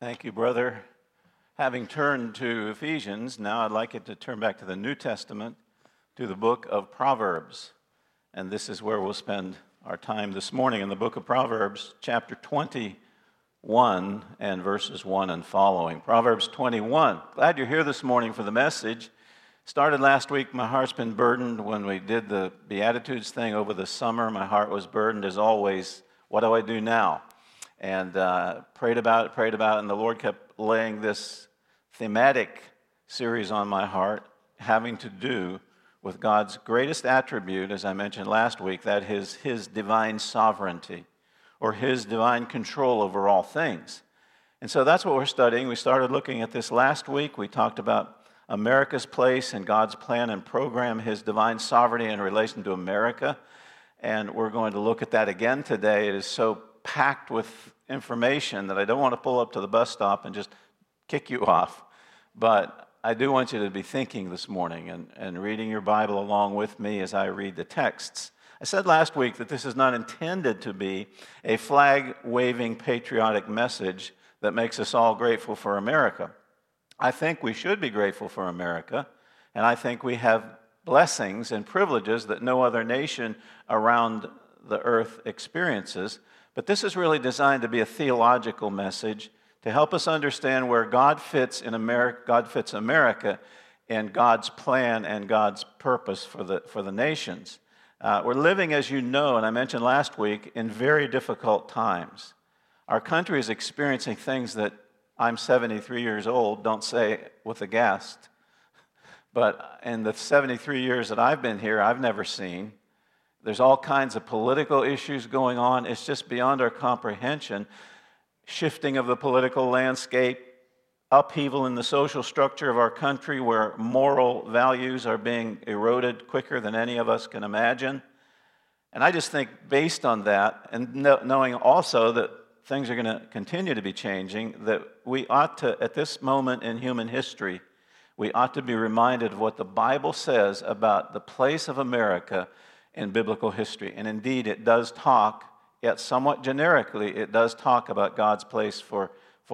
Thank you, brother. Having turned to Ephesians, now I'd like it to turn back to the New Testament, to the book of Proverbs. And this is where we'll spend our time this morning in the book of Proverbs, chapter 21 and verses 1 and following. Proverbs 21. Glad you're here this morning for the message. Started last week. My heart's been burdened when we did the Beatitudes thing over the summer. My heart was burdened as always. What do I do now? And prayed about it, and the Lord kept laying this thematic series on my heart having to do with God's greatest attribute, as I mentioned last week, that is His divine sovereignty, or His divine control over all things. And so that's what we're studying. We started looking at this last week. We talked about America's place in God's plan and program, His divine sovereignty in relation to America. And we're going to look at that again today. It is so packed with information that I don't want to pull up to the bus stop and just kick you off. But I do want you to be thinking this morning and reading your Bible along with me as I read the texts. I said last week that this is not intended to be a flag-waving patriotic message that makes us all grateful for America. I think we should be grateful for America, and I think we have blessings and privileges that no other nation around the earth experiences. But this is really designed to be a theological message to help us understand where God fits in America. God fits America in God's plan and God's purpose for the nations. We're living, as you know, and I mentioned last week, in very difficult times. Our country is experiencing things that I'm 73 years old, don't say with a guest, but in the 73 years that I've been here, I've never seen. There's all kinds of political issues going on. It's just beyond our comprehension. Shifting of the political landscape, upheaval in the social structure of our country where moral values are being eroded quicker than any of us can imagine. And I just think based on that, and knowing also that things are going to continue to be changing, that we ought to, at this moment in human history, we ought to be reminded of what the Bible says about the place of America in biblical history. And indeed, it does talk, yet somewhat generically, it does talk about God's place for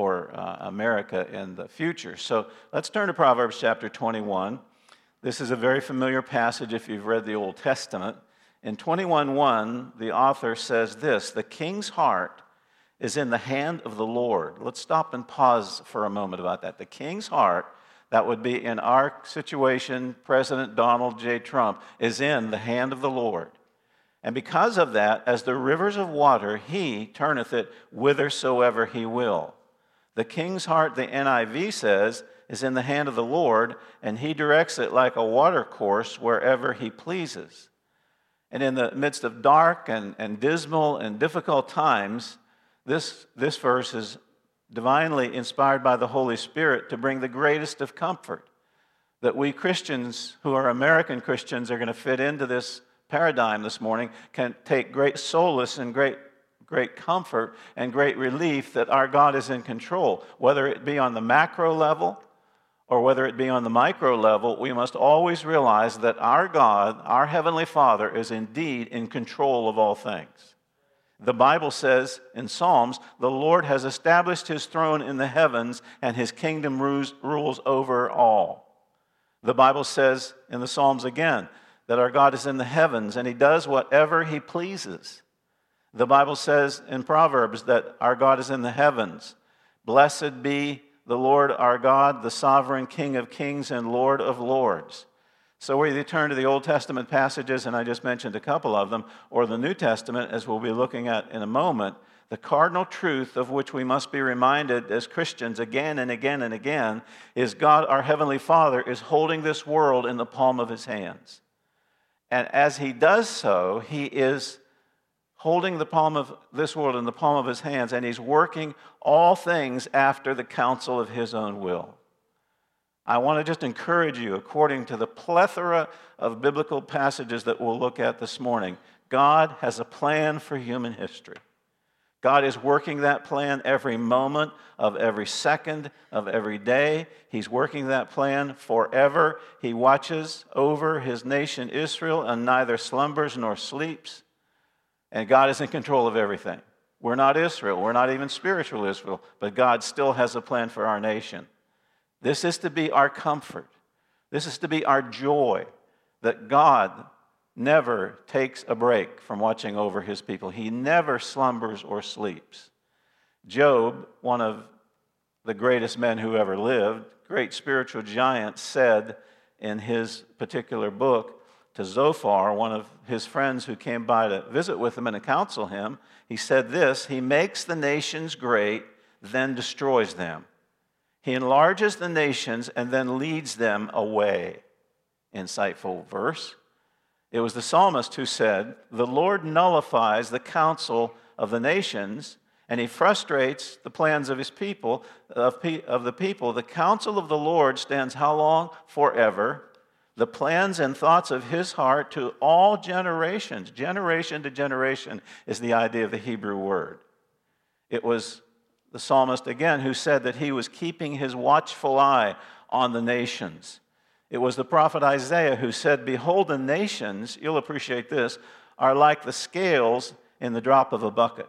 America in the future. So let's turn to Proverbs chapter 21. This is a very familiar passage if you've read the Old Testament. In 21:1, the author says this: "The king's heart is in the hand of the Lord." Let's stop and pause for a moment about that. The king's heart, that would be in our situation, President Donald J. Trump, is in the hand of the Lord. And because of that, as the rivers of water, He turneth it whithersoever He will. The king's heart, the NIV says, is in the hand of the Lord, and He directs it like a watercourse wherever He pleases. And in the midst of dark and dismal and difficult times, this verse is divinely inspired by the Holy Spirit to bring the greatest of comfort. That we Christians, who are American Christians, are going to fit into this paradigm this morning, can take great solace and great comfort and great relief that our God is in control. Whether it be on the macro level or whether it be on the micro level, we must always realize that our God, our Heavenly Father, is indeed in control of all things. The Bible says in Psalms, the Lord has established His throne in the heavens, and His kingdom rules over all. The Bible says in the Psalms again that our God is in the heavens, and He does whatever He pleases. The Bible says in Proverbs that our God is in the heavens. Blessed be the Lord our God, the sovereign King of kings and Lord of lords. So we either turn to the Old Testament passages, and I just mentioned a couple of them, or the New Testament, as we'll be looking at in a moment. The cardinal truth of which we must be reminded as Christians again and again and again is God, our Heavenly Father, is holding this world in the palm of His hands. And as He does so, He is holding the palm of this world in the palm of His hands, and He's working all things after the counsel of His own will. I want to just encourage you, according to the plethora of biblical passages that we'll look at this morning, God has a plan for human history. God is working that plan every moment of every second of every day. He's working that plan forever. He watches over His nation Israel and neither slumbers nor sleeps. And God is in control of everything. We're not Israel. We're not even spiritual Israel, but God still has a plan for our nation. This is to be our comfort. This is to be our joy, that God never takes a break from watching over his people. He never slumbers or sleeps. Job, one of the greatest men who ever lived, great spiritual giant, said in his particular book to Zophar, one of his friends who came by to visit with him and to counsel him, he said this: he makes the nations great, then destroys them. He enlarges the nations and then leads them away. Insightful verse. It was the psalmist who said, the Lord nullifies the counsel of the nations, and he frustrates the plans of his people, of the people. The counsel of the Lord stands how long? Forever. The plans and thoughts of his heart to all generations. Generation to generation is the idea of the Hebrew word. It was the psalmist again who said that he was keeping his watchful eye on the nations. It was the prophet Isaiah who said, behold, the nations, you'll appreciate this, are like the scales in the drop of a bucket.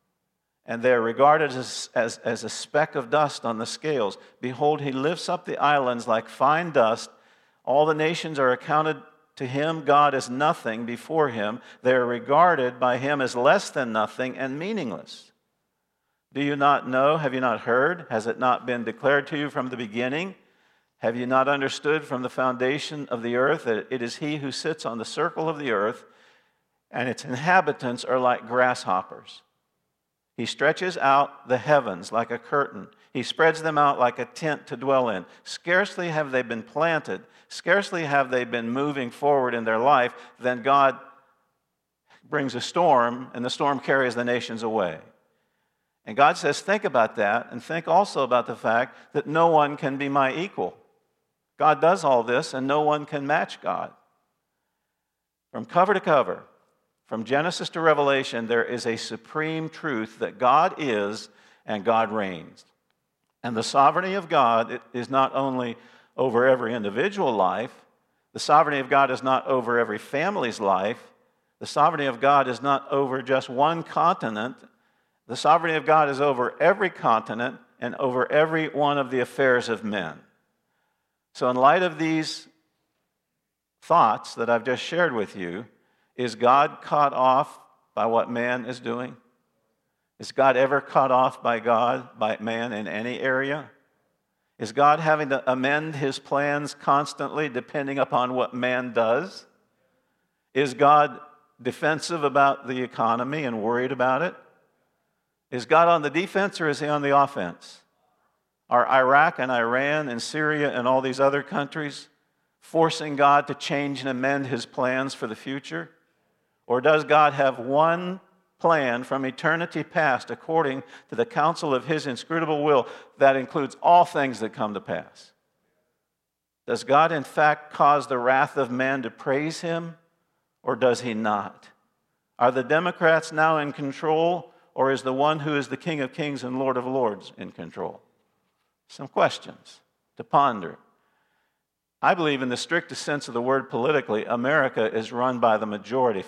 And they're regarded as a speck of dust on the scales. Behold, he lifts up the islands like fine dust. All the nations are accounted to him. God is nothing before him. They are regarded by him as less than nothing and meaningless. Do you not know? Have you not heard? Has it not been declared to you from the beginning? Have you not understood from the foundation of the earth that it is he who sits on the circle of the earth, and its inhabitants are like grasshoppers? He stretches out the heavens like a curtain. He spreads them out like a tent to dwell in. Scarcely have they been planted, scarcely have they been moving forward in their life, then God brings a storm, and the storm carries the nations away. And God says, think about that, and think also about the fact that no one can be my equal. God does all this, and no one can match God. From cover to cover, from Genesis to Revelation, there is a supreme truth that God is and God reigns. And the sovereignty of God is not only over every individual life, the sovereignty of God is not over every family's life, the sovereignty of God is not over just one continent, the sovereignty of God is over every continent and over every one of the affairs of men. So in light of these thoughts that I've just shared with you, is God caught off by what man is doing? Is God ever caught off by man in any area? Is God having to amend his plans constantly depending upon what man does? Is God defensive about the economy and worried about it? Is God on the defense or is he on the offense? Are Iraq and Iran and Syria and all these other countries forcing God to change and amend his plans for the future? Or does God have one plan from eternity past according to the counsel of his inscrutable will that includes all things that come to pass? Does God in fact cause the wrath of man to praise him, or does he not? Are the Democrats now in control, or is the one who is the King of Kings and Lord of Lords in control? Some questions to ponder. I believe in the strictest sense of the word politically, America is run by the majority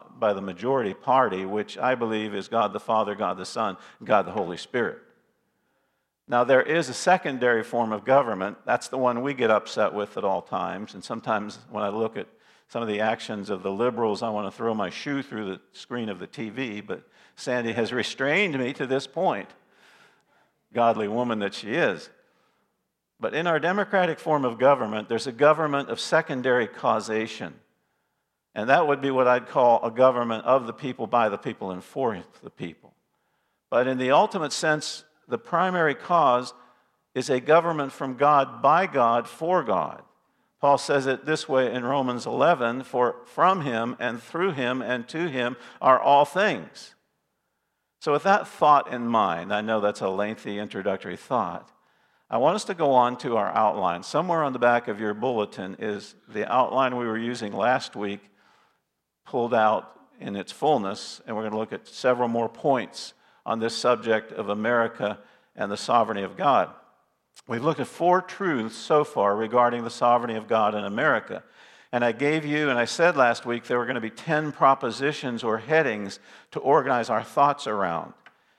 party, which I believe is God the Father, God the Son, and God the Holy Spirit. Now, there is a secondary form of government. That's the one we get upset with at all times. And sometimes when I look at some of the actions of the liberals, I want to throw my shoe through the screen of the TV, but Sandy has restrained me to this point, godly woman that she is. But in our democratic form of government, there's a government of secondary causation. And that would be what I'd call a government of the people, by the people, and for the people. But in the ultimate sense, the primary cause is a government from God, by God, for God. Paul says it this way in Romans 11, for from him and through him and to him are all things. So with that thought in mind, I know that's a lengthy introductory thought, I want us to go on to our outline. Somewhere on the back of your bulletin is the outline we were using last week, pulled out in its fullness, and we're going to look at several more points on this subject of America and the sovereignty of God. We've looked at 4 truths so far regarding the sovereignty of God in America. And I gave you, and I said last week, there were going to be 10 propositions or headings to organize our thoughts around.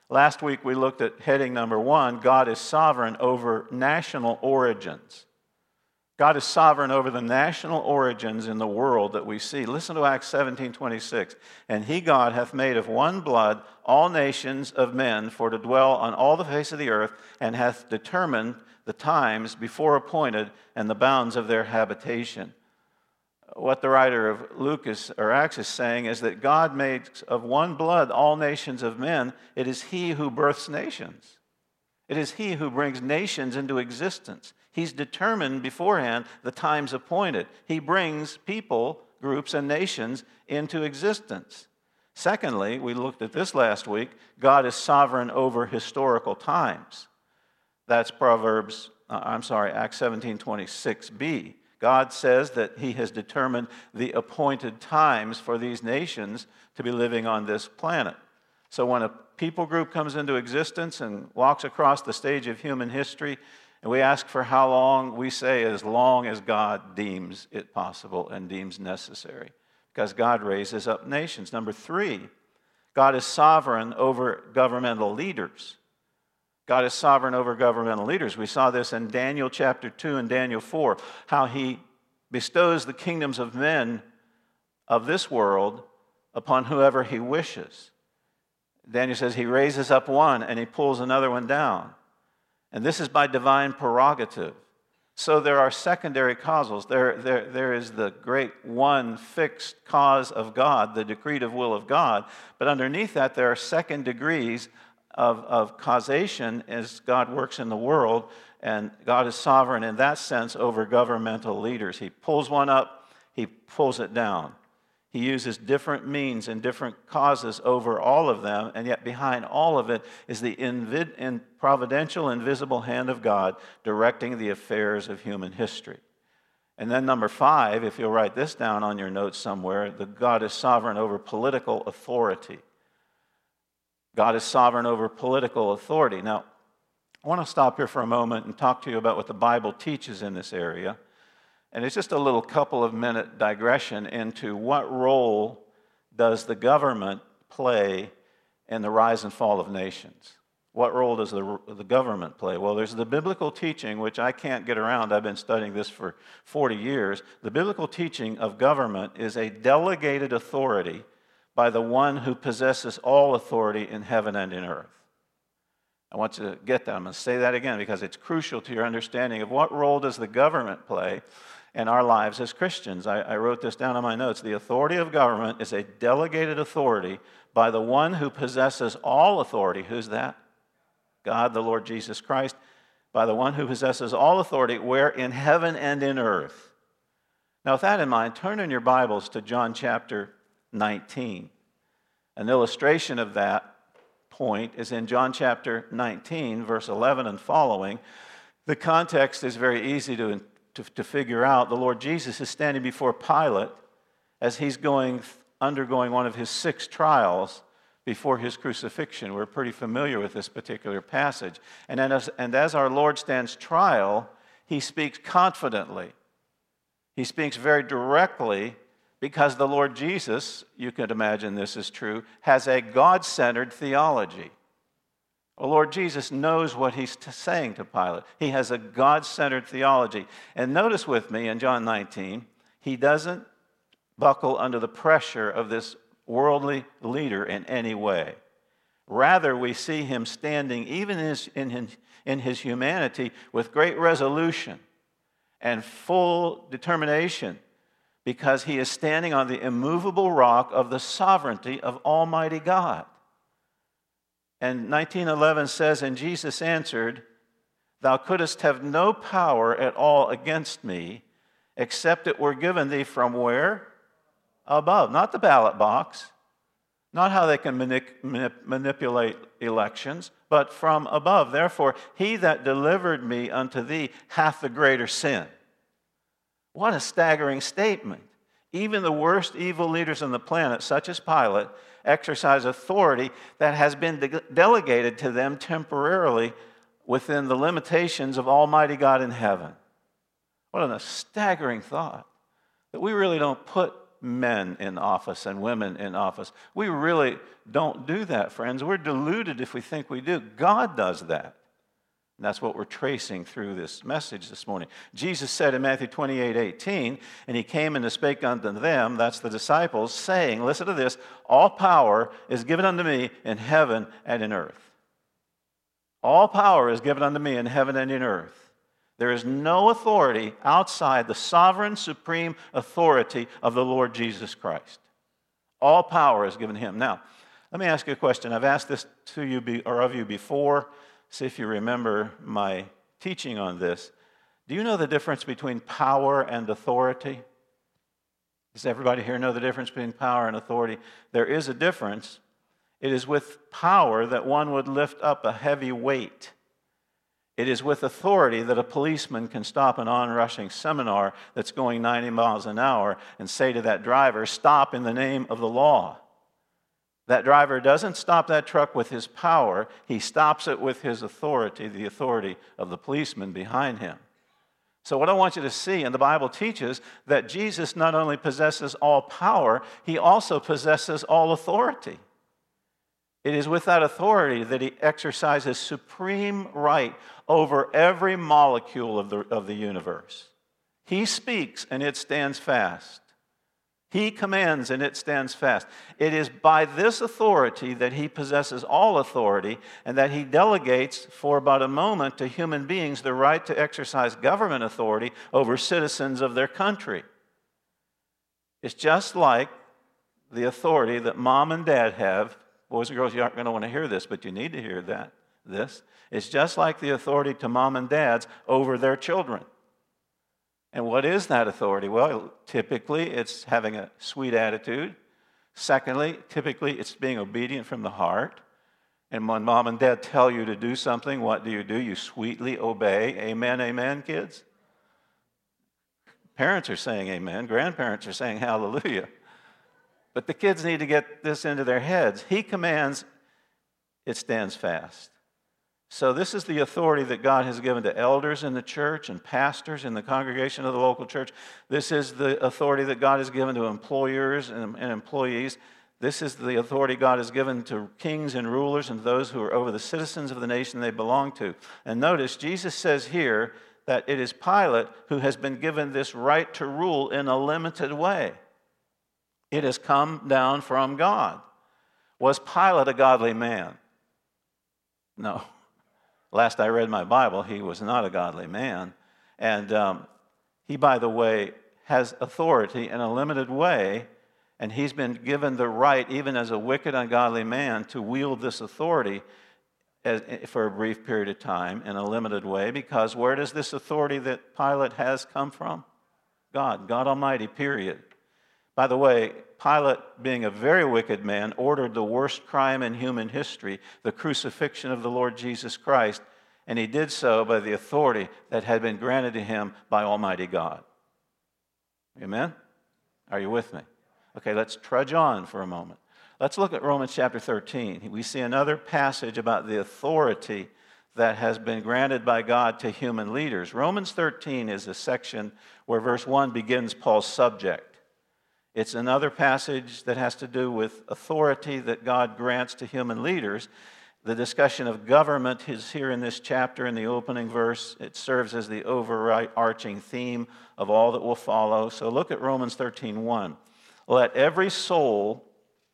Last week we looked at heading number 1, God is sovereign over national origins. God is sovereign over the national origins in the world that we see. Listen to Acts 17:26. And he, God, hath made of one blood all nations of men for to dwell on all the face of the earth, and hath determined the times before appointed and the bounds of their habitation. What the writer of Acts is saying is that God makes of one blood all nations of men. It is he who births nations. It is he who brings nations into existence. He's determined beforehand the times appointed. He brings people, groups, and nations into existence. Secondly, we looked at this last week, God is sovereign over historical times. That's Acts 17:26b. God says that he has determined the appointed times for these nations to be living on this planet. So when a people group comes into existence and walks across the stage of human history, and we ask for how long, we say as long as God deems it possible and deems necessary, because God raises up nations. Number 3, God is sovereign over governmental leaders. God is sovereign over governmental leaders. We saw this in Daniel chapter 2 and Daniel 4, how he bestows the kingdoms of men of this world upon whoever he wishes. Daniel says he raises up one and he pulls another one down. And this is by divine prerogative. So there are secondary causals. There is the great one fixed cause of God, the decretive will of God. But underneath that, there are second degrees of causation as God works in the world, and God is sovereign in that sense over governmental leaders. He pulls one up, he pulls it down. He uses different means and different causes over all of them, and yet behind all of it is the providential, invisible hand of God directing the affairs of human history. And then number 5, if you'll write this down on your notes somewhere, that God is sovereign over political authority. God is sovereign over political authority. Now, I want to stop here for a moment and talk to you about what the Bible teaches in this area. And it's just a little couple of minute digression into what role does the government play in the rise and fall of nations. What role does the government play? Well, there's the biblical teaching, which I can't get around. I've been studying this for 40 years. The biblical teaching of government is a delegated authority by the one who possesses all authority in heaven and in earth. I want you to get that. I'm going to say that again because it's crucial to your understanding of what role does the government play in our lives as Christians. I wrote this down on my notes. The authority of government is a delegated authority by the one who possesses all authority. Who's that? God, the Lord Jesus Christ. By the one who possesses all authority, where in heaven and in earth. Now, with that in mind, turn in your Bibles to John chapter 19. An illustration of that point is in John chapter 19, verse 11 and following. The context is very easy to figure out. The Lord Jesus is standing before Pilate as he's undergoing one of his 6 trials before his crucifixion. We're pretty familiar with this particular passage. And as our Lord stands trial, he speaks confidently. He speaks very directly because the Lord Jesus, you could imagine this is true, has a God-centered theology. The Lord Jesus knows what he's saying to Pilate. He has a God-centered theology. And notice with me in John 19, he doesn't buckle under the pressure of this worldly leader in any way. Rather, we see him standing, even in his humanity, with great resolution and full determination, because he is standing on the immovable rock of the sovereignty of Almighty God. And 19:11 says, and Jesus answered, thou couldst have no power at all against me, except it were given thee from where? Above. Not the ballot box, not how they can manipulate elections, but from above. Therefore, he that delivered me unto thee hath the greater sin. What a staggering statement. Even the worst evil leaders on the planet, such as Pilate, exercise authority that has been delegated to them temporarily within the limitations of Almighty God in heaven. What a staggering thought, that we really don't put men in office and women in office. We really don't do that, friends. We're deluded if we think we do. God does that. And that's what we're tracing through this message this morning. Jesus said in Matthew 28:18, and he came and spake unto them, that's the disciples, saying, listen to this, all power is given unto me in heaven and in earth. All power is given unto me in heaven and in earth. There is no authority outside the sovereign, supreme authority of the Lord Jesus Christ. All power is given him. Now, let me ask you a question. I've asked this to you or of you before. See if you remember my teaching on this. Do you know the difference between power and authority? Does everybody here know the difference between power and authority? There is a difference. It is with power that one would lift up a heavy weight. It is with authority that a policeman can stop an onrushing seminar that's going 90 miles an hour and say to that driver, stop in the name of the law. That driver doesn't stop that truck with his power. He stops it with his authority, the authority of the policeman behind him. So what I want you to see, and the Bible teaches that Jesus not only possesses all power, he also possesses all authority. It is with that authority that he exercises supreme right over every molecule of the universe. He speaks and it stands fast. He commands and it stands fast. It is by this authority that he possesses all authority and that he delegates for about a moment to human beings the right to exercise government authority over citizens of their country. It's just like the authority that mom and dad have. Boys and girls, you aren't going to want to hear this, but you need to hear this. It's just like the authority to mom and dads over their children. And what is that authority? Well, typically it's having a sweet attitude. Secondly, typically it's being obedient from the heart. And when mom and dad tell you to do something, what do? You sweetly obey. Amen, amen, kids? Parents are saying amen. Grandparents are saying hallelujah. But the kids need to get this into their heads. He commands, it stands fast. So this is the authority that God has given to elders in the church and pastors in the congregation of the local church. This is the authority that God has given to employers and employees. This is the authority God has given to kings and rulers and those who are over the citizens of the nation they belong to. And notice, Jesus says here that it is Pilate who has been given this right to rule in a limited way. It has come down from God. Was Pilate a godly man? No. Last I read my Bible, he was not a godly man. And he, by the way, has authority in a limited way, and he's been given the right, even as a wicked, ungodly man, to wield this authority for a brief period of time in a limited way, because where does this authority that Pilate has come from? God Almighty, period. By the way, Pilate, being a very wicked man, ordered the worst crime in human history, the crucifixion of the Lord Jesus Christ, and he did so by the authority that had been granted to him by Almighty God. Amen? Are you with me? Okay, let's trudge on for a moment. Let's look at Romans chapter 13. We see another passage about the authority that has been granted by God to human leaders. Romans 13 is a section where verse 1 begins Paul's subject. It's another passage that has to do with authority that God grants to human leaders. The discussion of government is here in this chapter in the opening verse. It serves as the overarching theme of all that will follow. So look at Romans 13:1. Let every soul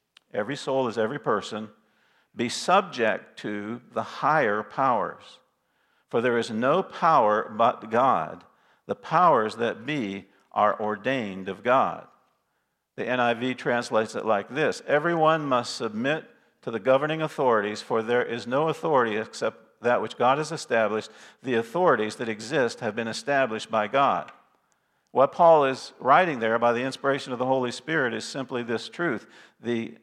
is every person, be subject to the higher powers. For there is no power but God. The powers that be are ordained of God. The NIV translates it like this: everyone must submit to the governing authorities, for there is no authority except that which God has established. The authorities that exist have been established by God. What Paul is writing there by the inspiration of the Holy Spirit is simply this truth. They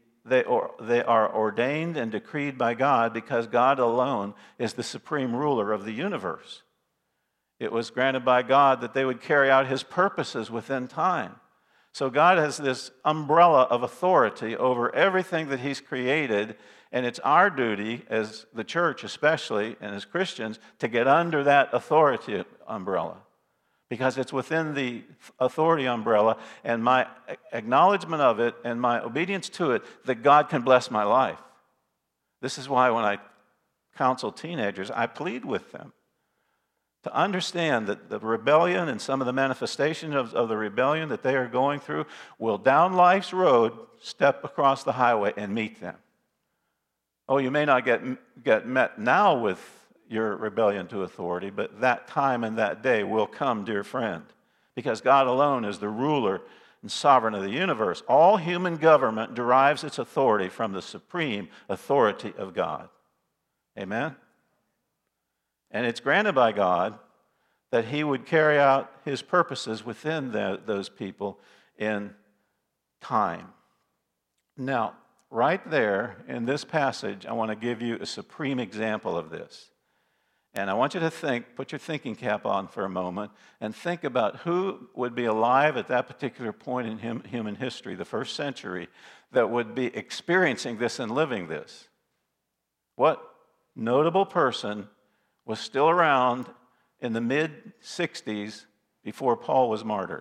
are ordained and decreed by God because God alone is the supreme ruler of the universe. It was granted by God that they would carry out his purposes within time. So God has this umbrella of authority over everything that he's created, and it's our duty as the church especially and as Christians to get under that authority umbrella. because it's within the authority umbrella and my acknowledgement of it and my obedience to it that God can bless my life. This is why when I counsel teenagers, I plead with them to understand that the rebellion and some of the manifestations of the rebellion that they are going through will, down life's road, step across the highway and meet them. Oh, you may not get met now with your rebellion to authority, but that time and that day will come, dear friend, because God alone is the ruler and sovereign of the universe. All human government derives its authority from the supreme authority of God. Amen? And it's granted by God that he would carry out his purposes within those people in time. Now, right there in this passage, I want to give you a supreme example of this. And I want you to put your thinking cap on for a moment, and think about who would be alive at that particular point in human history, the first century, that would be experiencing this and living this. What notable person was still around in the mid-60s before Paul was martyred?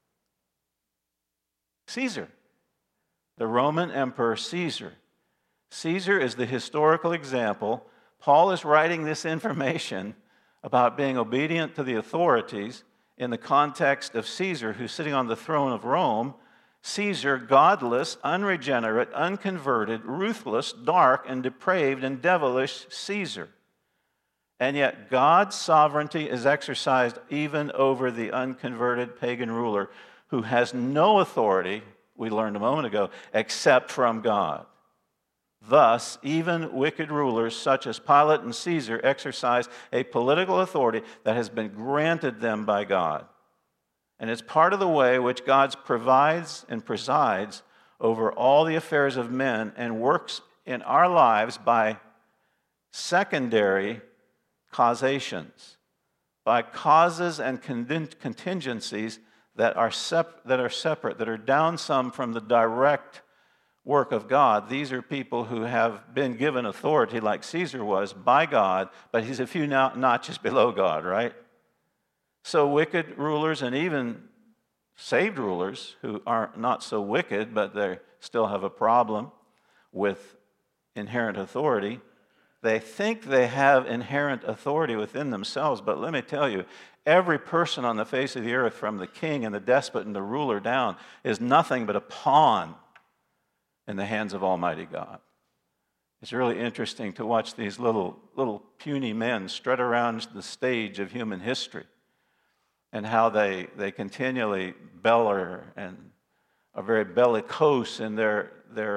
Caesar, the Roman Emperor Caesar. Caesar is the historical example. Paul is writing this information about being obedient to the authorities in the context of Caesar, who's sitting on the throne of Rome. Caesar, godless, unregenerate, unconverted, ruthless, dark, and depraved, and devilish Caesar. And yet God's sovereignty is exercised even over the unconverted pagan ruler who has no authority, we learned a moment ago, except from God. Thus, even wicked rulers such as Pilate and Caesar exercise a political authority that has been granted them by God. And it's part of the way which God provides and presides over all the affairs of men and works in our lives by secondary causations, by causes and contingencies that are separate, that are down some from the direct work of God. These are people who have been given authority, like Caesar was, by God, but he's a few notches below God, right? So wicked rulers and even saved rulers who are not so wicked, but they still have a problem with inherent authority, they think they have inherent authority within themselves, but let me tell you, every person on the face of the earth, from the king and the despot and the ruler down, is nothing but a pawn in the hands of Almighty God. It's really interesting to watch these little puny men strut around the stage of human history and how they continually bellow and are very bellicose in their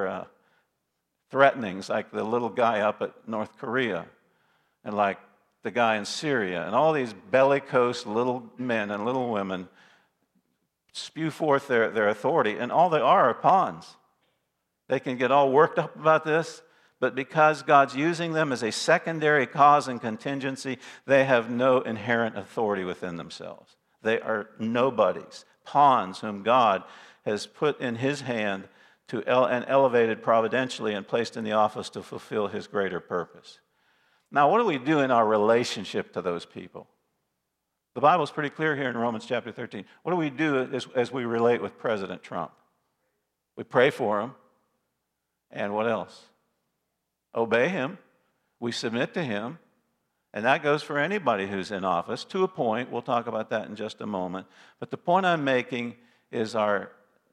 threatenings, like the little guy up at North Korea and like the guy in Syria. And all these bellicose little men and little women spew forth their authority, and all they are pawns. They can get all worked up about this, but because God's using them as a secondary cause and contingency, they have no inherent authority within themselves. They are nobodies, pawns whom God has put in his hand and elevated providentially and placed in the office to fulfill his greater purpose. Now, what do we do in our relationship to those people? The Bible's pretty clear here in Romans chapter 13. What do we do as we relate with President Trump? We pray for him. And what else? Obey him. We submit to him. And that goes for anybody who's in office, to a point. We'll talk about that in just a moment. But the point I'm making is our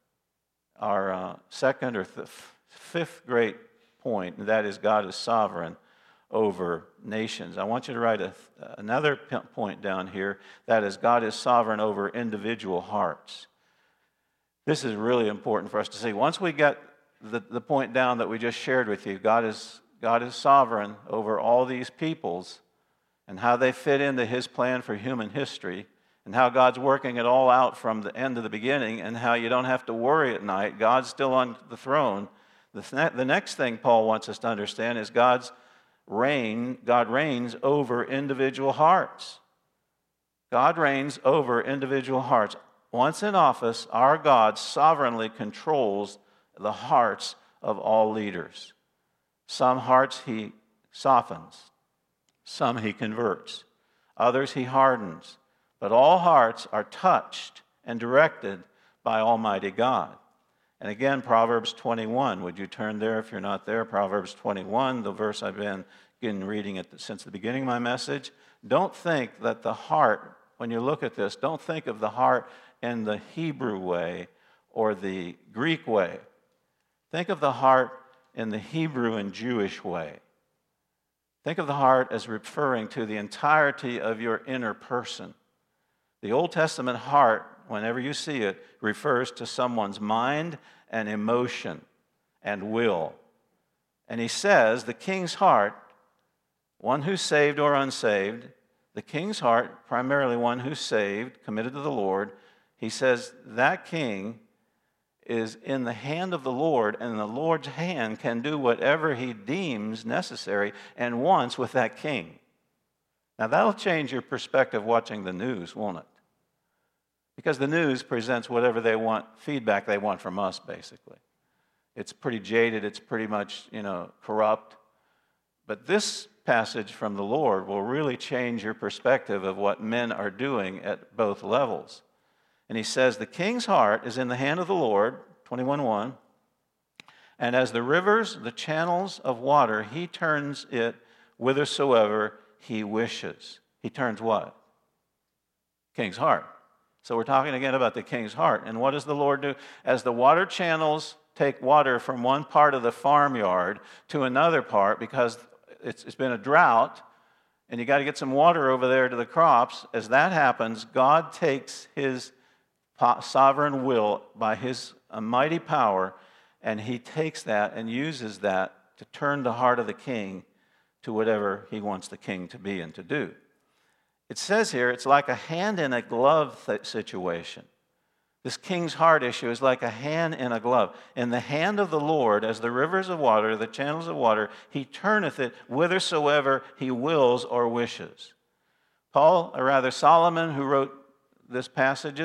second or fifth great point, and that is God is sovereign over nations. I want you to write another point down here, that is God is sovereign over individual hearts. This is really important for us to see. Once we get the point down that we just shared with you, God is sovereign over all these peoples and how they fit into his plan for human history, and how God's working it all out from the end to the beginning, and how you don't have to worry at night. God's still on the throne. The next thing Paul wants us to understand is God reigns over individual hearts. God reigns over individual hearts. Once in office, our God sovereignly controls the hearts of all leaders. Some hearts he softens. Some he converts. Others he hardens. but all hearts are touched and directed by Almighty God. And again, Proverbs 21. Would you turn there if you're not there? Proverbs 21, the verse I've been reading it since the beginning of my message. Don't think that the heart, when you look at this, don't think of the heart in the Hebrew way or the Greek way. Think of the heart in the Hebrew and Jewish way. Think of the heart as referring to the entirety of your inner person. The Old Testament heart, whenever you see it, refers to someone's mind and emotion and will. And he says the king's heart, one who's saved or unsaved, the king's heart, primarily one who's saved, committed to the Lord, he says that king is in the hand of the Lord, and the Lord's hand can do whatever he deems necessary and wants with that king. Now that'll change your perspective watching the news, won't it? Because the news presents whatever they want, feedback they want from us, basically. It's pretty jaded, it's pretty much, corrupt. But this passage from the Lord will really change your perspective of what men are doing at both levels. And he says, the king's heart is in the hand of the Lord, 21:1, and as the rivers, the channels of water, he turns it whithersoever he wishes. He turns what? King's heart. So we're talking again about the king's heart. And what does the Lord do? As the water channels take water from one part of the farmyard to another part, because it's been a drought, and you got to get some water over there to the crops, as that happens, God takes his sovereign will by his mighty power, and he takes that and uses that to turn the heart of the king to whatever he wants the king to be and to do. It says here it's like a hand in a glove situation. This king's heart issue is like a hand in a glove. In the hand of the Lord, as the rivers of water, the channels of water, he turneth it whithersoever he wills or wishes. Solomon, who wrote this passage,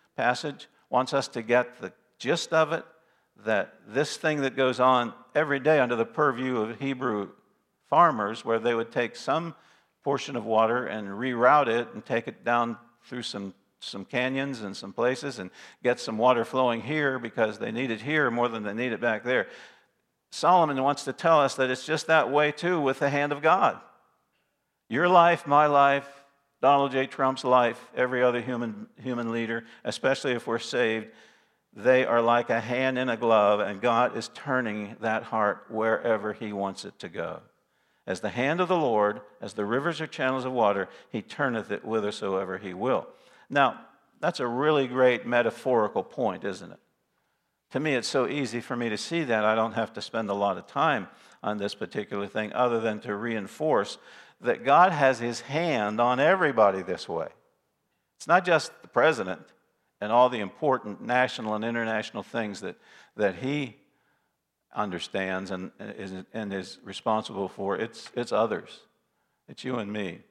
wants us to get the gist of it, that this thing that goes on every day under the purview of Hebrew farmers, where they would take some portion of water and reroute it and take it down through some canyons and some places and get some water flowing here because they need it here more than they need it back there. Solomon wants to tell us that it's just that way too with the hand of God. Your life, my life, Donald J. Trump's life, every other human leader, especially if we're saved, they are like a hand in a glove, and God is turning that heart wherever he wants it to go. As the hand of the Lord, as the rivers are channels of water, he turneth it whithersoever he will. Now, that's a really great metaphorical point, isn't it? To me, it's so easy for me to see that I don't have to spend a lot of time on this particular thing other than to reinforce that God has his hand on everybody this way. It's not just the president and all the important national and international things that he understands and is responsible for. It's others. It's you and me.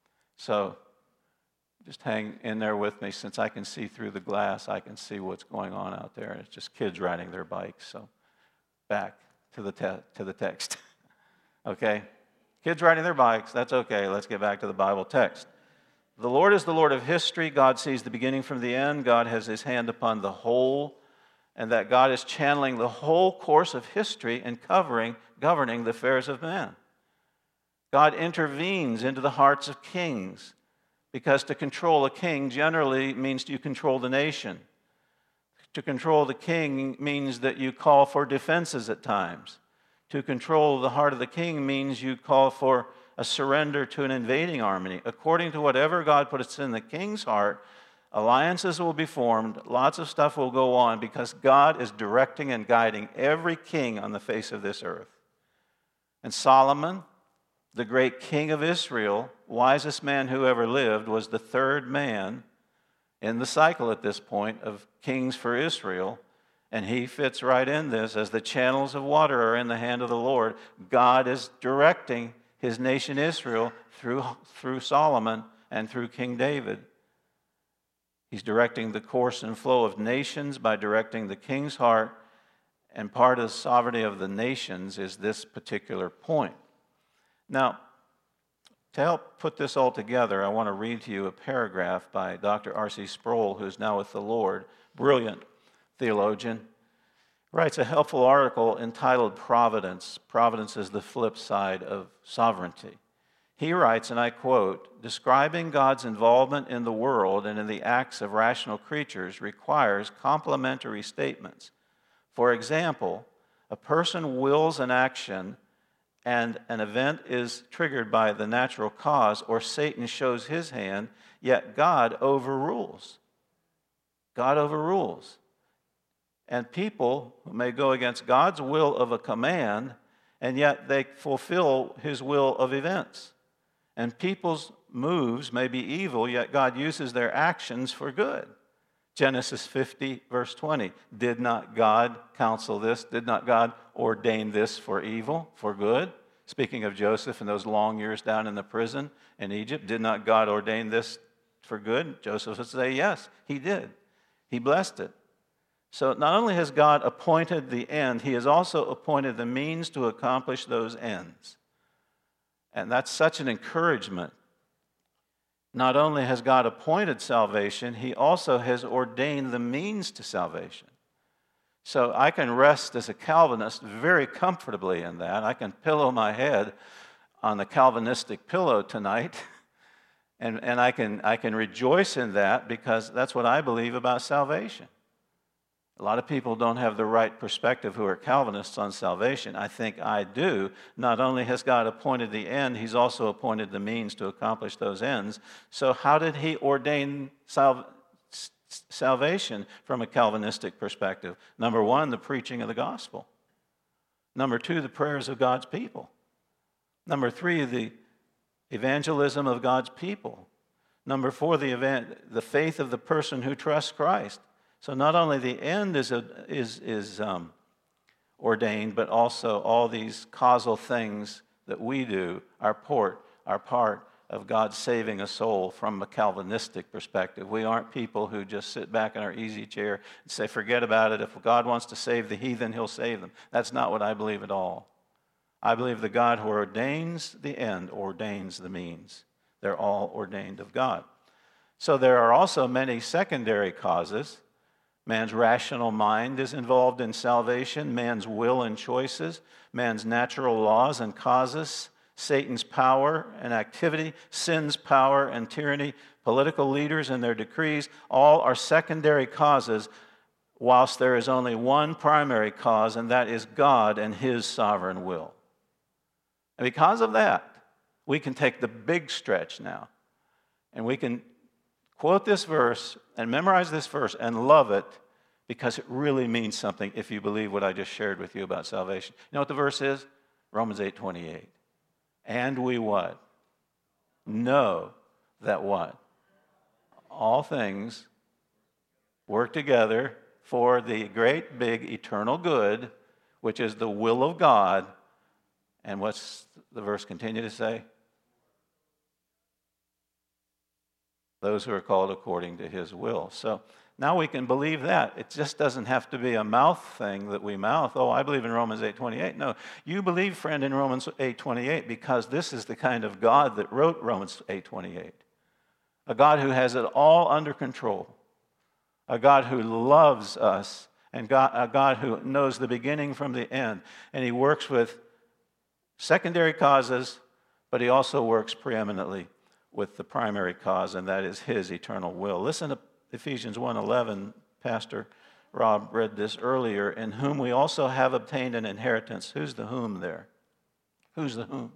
So just hang in there with me. Since I can see through the glass, I can see what's going on out there. It's just kids riding their bikes. So back to the text. Okay? Kids riding their bikes, that's okay. Let's get back to the Bible text. The Lord is the Lord of history. God sees the beginning from the end. God has his hand upon the whole, and that God is channeling the whole course of history and governing the affairs of men. God intervenes into the hearts of kings, because to control a king generally means you control the nation. To control the king means that you call for defenses at times. To control the heart of the king means you call for a surrender to an invading army. According to whatever God puts in the king's heart, alliances will be formed, lots of stuff will go on, because God is directing and guiding every king on the face of this earth. And Solomon, the great king of Israel, wisest man who ever lived, was the third man in the cycle at this point of kings for Israel. And he fits right in this. As the channels of water are in the hand of the Lord, God is directing his nation Israel through Solomon and through King David. He's directing the course and flow of nations by directing the king's heart, and part of the sovereignty of the nations is this particular point. Now, to help put this all together, I want to read to you a paragraph by Dr. R.C. Sproul, who's now with the Lord, brilliant theologian. Writes a helpful article entitled Providence. Providence is the flip side of sovereignty. He writes, and I quote, "Describing God's involvement in the world and in the acts of rational creatures requires complementary statements. For example, a person wills an action and an event is triggered by the natural cause, or Satan shows his hand, yet God overrules. God overrules. And people may go against God's will of a command, and yet they fulfill his will of events. And people's moves may be evil, yet God uses their actions for good." Genesis 50, verse 20. Did not God counsel this? Did not God ordain this for evil, for good? Speaking of Joseph and those long years down in the prison in Egypt, did not God ordain this for good? Joseph would say, yes, he did. He blessed it. So not only has God appointed the end, he has also appointed the means to accomplish those ends. And that's such an encouragement. Not only has God appointed salvation, he also has ordained the means to salvation. So I can rest as a Calvinist very comfortably in that. I can pillow my head on the Calvinistic pillow tonight, and I can rejoice in that because that's what I believe about salvation. A lot of people don't have the right perspective who are Calvinists on salvation. I think I do. Not only has God appointed the end, he's also appointed the means to accomplish those ends. So how did he ordain salvation from a Calvinistic perspective? Number one, the preaching of the gospel. Number two, the prayers of God's people. Number three, the evangelism of God's people. Number four, the faith of the person who trusts Christ. So not only the end is ordained, but also all these causal things that we do are part of God saving a soul from a Calvinistic perspective. We aren't people who just sit back in our easy chair and say, forget about it. If God wants to save the heathen, he'll save them. That's not what I believe at all. I believe the God who ordains the end ordains the means. They're all ordained of God. So there are also many secondary causes. Man's rational mind is involved in salvation, man's will and choices, man's natural laws and causes, Satan's power and activity, sin's power and tyranny, political leaders and their decrees, all are secondary causes, whilst there is only one primary cause, and that is God and his sovereign will. And because of that, we can take the big stretch now, and we can quote this verse and memorize this verse and love it because it really means something if you believe what I just shared with you about salvation. You know what the verse is? Romans 8:28. And we what? Know that what? All things work together for the great, big, eternal good, which is the will of God. And what's the verse continue to say? Those who are called according to his will. So now we can believe that. It just doesn't have to be a mouth thing that we mouth. Oh, I believe in Romans 8:28. No, you believe, friend, in Romans 8:28 because this is the kind of God that wrote Romans 8:28. A God who has it all under control. A God who loves us, and a God who knows the beginning from the end. And he works with secondary causes, but he also works preeminently with the primary cause, and that is his eternal will. Listen to Ephesians 1:11. Pastor Rob read this earlier. In whom we also have obtained an inheritance. Who's the whom there? Who's the whom?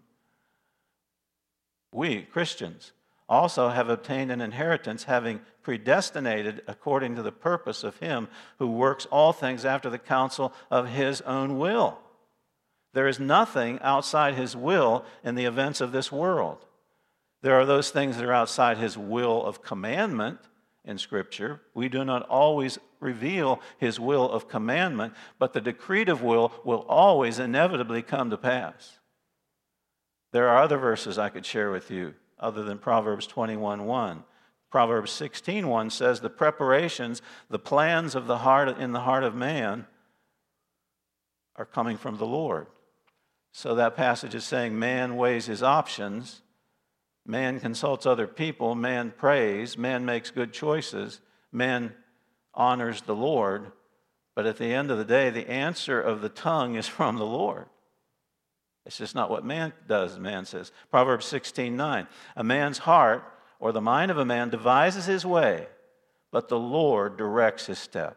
We, Christians, also have obtained an inheritance, having predestinated according to the purpose of him who works all things after the counsel of his own will. There is nothing outside his will in the events of this world. There are those things that are outside his will of commandment in Scripture. We do not always reveal his will of commandment, but the decretive will always inevitably come to pass. There are other verses I could share with you other than Proverbs 21:1. Proverbs 16:1 says, the preparations, the plans of the heart in the heart of man are coming from the Lord. So that passage is saying man weighs his options, Man consults other people, man prays, man makes good choices, man honors the Lord, but at the end of the day, the answer of the tongue is from the Lord. It's just not what man does, man says. Proverbs 16:9, a man's heart or the mind of a man devises his way, but the Lord directs his step.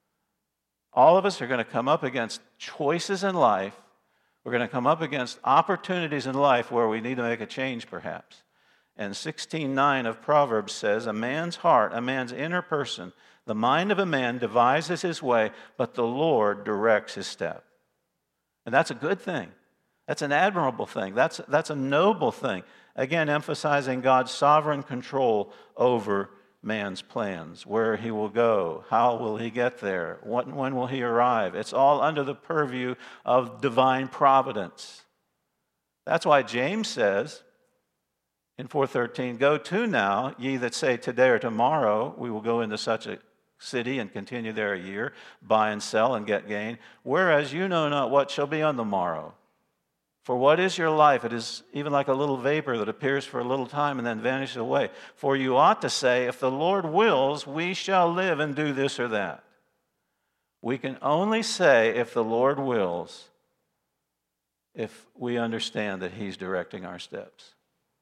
All of us are going to come up against choices in life. We're going to come up against opportunities in life where we need to make a change, perhaps. And 16:9 of Proverbs says, a man's heart, a man's inner person, the mind of a man devises his way, but the Lord directs his step. And that's a good thing. That's an admirable thing. That's a noble thing. Again, emphasizing God's sovereign control over man's plans, where he will go, how will he get there, when will he arrive. It's all under the purview of divine providence. That's why James says in 4:13, go to now, ye that say today or tomorrow we will go into such a city and continue there a year, buy and sell and get gain, whereas you know not what shall be on the morrow. For what is your life? It is even like a little vapor that appears for a little time and then vanishes away. For you ought to say, if the Lord wills, we shall live and do this or that. We can only say, if the Lord wills, if we understand that he's directing our steps.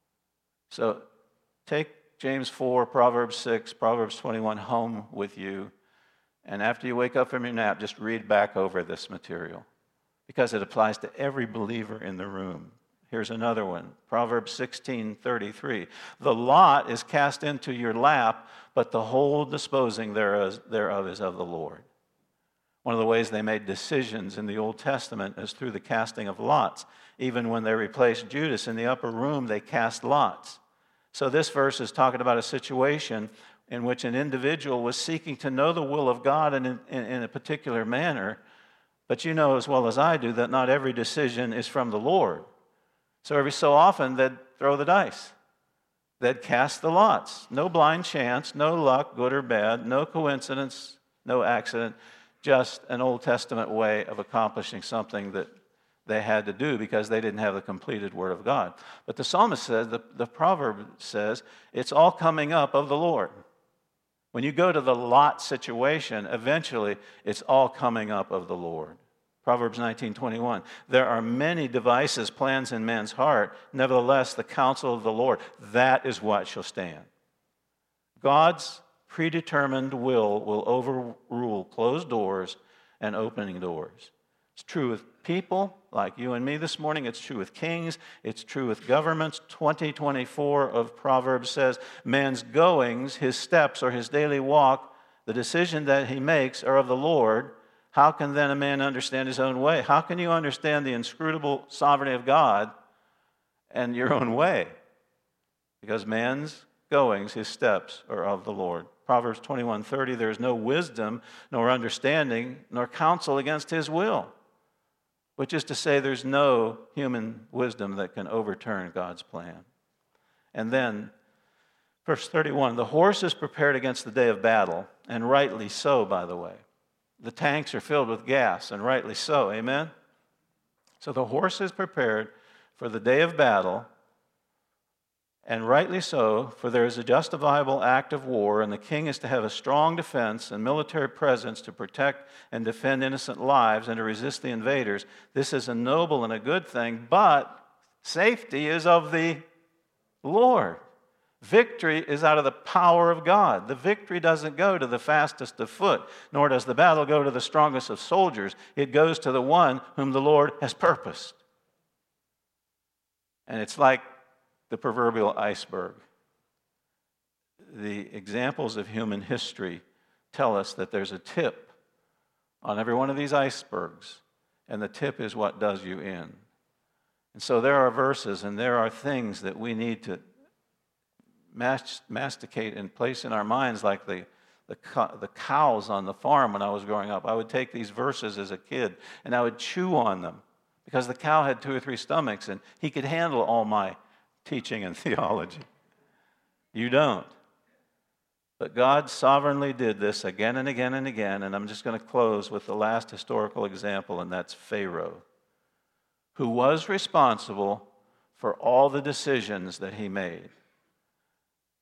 So take James 4, Proverbs 6, Proverbs 21 home with you, and after you wake up from your nap, just read back over this material, because it applies to every believer in the room. Here's another one, Proverbs 16:33. The lot is cast into your lap, but the whole disposing thereof is of the Lord. One of the ways they made decisions in the Old Testament is through the casting of lots. Even when they replaced Judas in the upper room, they cast lots. So this verse is talking about a situation in which an individual was seeking to know the will of God in a particular manner. But you know as well as I do that not every decision is from the Lord. So every so often they'd throw the dice. They'd cast the lots. No blind chance, no luck, good or bad, no coincidence, no accident, just an Old Testament way of accomplishing something that they had to do because they didn't have the completed Word of God. But the psalmist says, the proverb says, it's all coming up of the Lord. When you go to the lot situation, eventually it's all coming up of the Lord. Proverbs 19:21, there are many devices, plans in man's heart. Nevertheless, the counsel of the Lord, that is what shall stand. God's predetermined will overrule closed doors and opening doors. It's true with people like you and me this morning. It's true with kings. It's true with governments. 20:24 of Proverbs says, man's goings, his steps, or his daily walk, the decision that he makes are of the Lord. How can then a man understand his own way? How can you understand the inscrutable sovereignty of God and your own way? Because man's goings, his steps, are of the Lord. Proverbs 21:30, there is no wisdom, nor understanding, nor counsel against his will. Which is to say, there's no human wisdom that can overturn God's plan. And then, verse 31, the horse is prepared against the day of battle, and rightly so, by the way. The tanks are filled with gas, and rightly so, amen? So the horse is prepared for the day of battle, and rightly so, for there is a justifiable act of war, and the king is to have a strong defense and military presence to protect and defend innocent lives and to resist the invaders. This is a noble and a good thing, but safety is of the Lord. Victory is out of the power of God. The victory doesn't go to the fastest of foot, nor does the battle go to the strongest of soldiers. It goes to the one whom the Lord has purposed. And it's like the proverbial iceberg. The examples of human history tell us that there's a tip on every one of these icebergs, and the tip is what does you in. And so there are verses and there are things that we need to masticate and place in our minds, like the cows on the farm when I was growing up. I would take these verses as a kid and I would chew on them because the cow had 2 or 3 stomachs and he could handle all my teaching and theology. You don't. But God sovereignly did this again and again and again, and I'm just going to close with the last historical example, and that's Pharaoh, who was responsible for all the decisions that he made.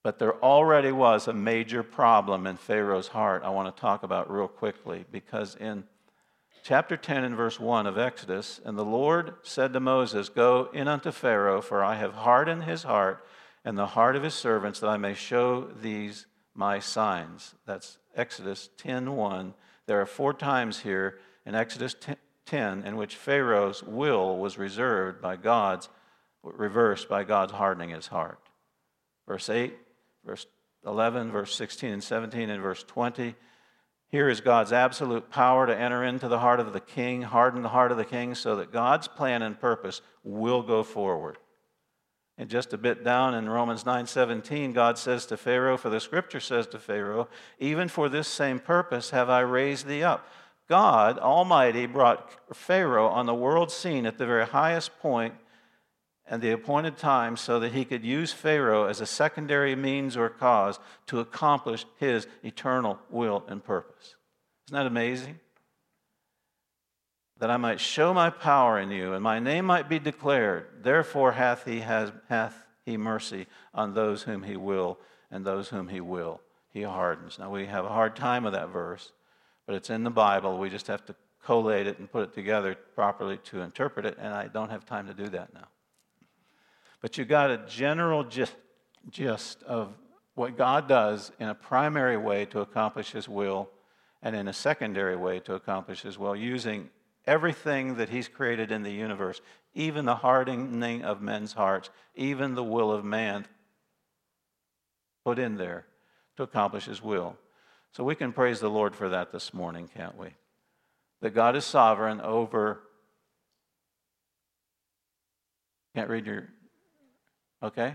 But there already was a major problem in Pharaoh's heart I want to talk about real quickly, because in chapter 10 and verse 1 of Exodus, "And the Lord said to Moses, Go in unto Pharaoh, for I have hardened his heart and the heart of his servants, that I may show these my signs." That's Exodus 10:1. There are 4 times here in Exodus 10 in which Pharaoh's will was reversed by God's hardening his heart. Verse 8, verse 11, verse 16 and 17, and verse 20. Here is God's absolute power to enter into the heart of the king, harden the heart of the king, so that God's plan and purpose will go forward. And just a bit down in Romans 9:17, God says to Pharaoh, for the scripture says to Pharaoh, "Even for this same purpose have I raised thee up." God Almighty brought Pharaoh on the world scene at the very highest point and the appointed time so that he could use Pharaoh as a secondary means or cause to accomplish his eternal will and purpose. Isn't that amazing? That I might show my power in you, and my name might be declared. Therefore hath he mercy on those whom he will, and those whom he will, he hardens. Now we have a hard time with that verse, but it's in the Bible. We just have to collate it and put it together properly to interpret it, and I don't have time to do that now. But you got a general gist of what God does in a primary way to accomplish his will, and in a secondary way to accomplish his will, using everything that he's created in the universe, even the hardening of men's hearts, even the will of man put in there to accomplish his will. So we can praise the Lord for that this morning, can't we? That God is sovereign over... Can't read your... Okay?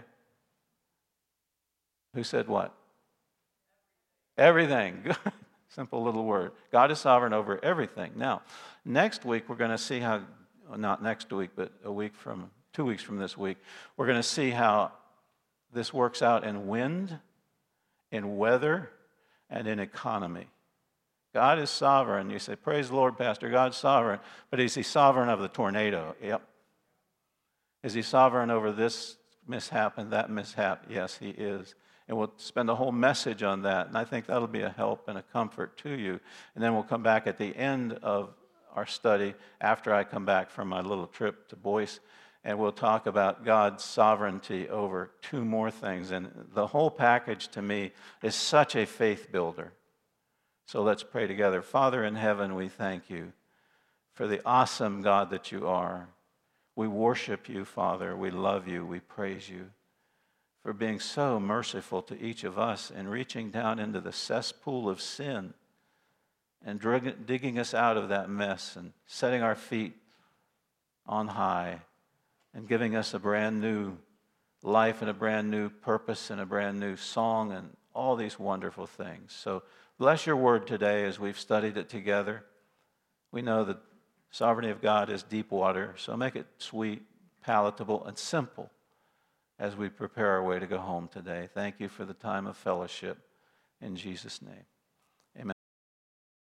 Who said what? Everything. Good. Simple little word. God is sovereign over everything. Now, next week we're going to see how, not next week, but 2 weeks from this week, we're going to see how this works out in wind, in weather, and in economy. God is sovereign. You say, praise the Lord, Pastor, God's sovereign. But is he sovereign of the tornado? Yep. Is he sovereign over this mishap and that mishap? Yes, he is. And we'll spend a whole message on that. And I think that'll be a help and a comfort to you. And then we'll come back at the end of our study, after I come back from my little trip to Boise, and we'll talk about God's sovereignty over 2 more things. And the whole package to me is such a faith builder. So let's pray together. Father in heaven, we thank you for the awesome God that you are. We worship you, Father. We love you. We praise you for being so merciful to each of us and reaching down into the cesspool of sin and digging us out of that mess and setting our feet on high and giving us a brand new life and a brand new purpose and a brand new song and all these wonderful things. So bless your word today as we've studied it together. We know that sovereignty of God is deep water, so make it sweet, palatable, and simple as we prepare our way to go home today. Thank you for the time of fellowship. In Jesus' name.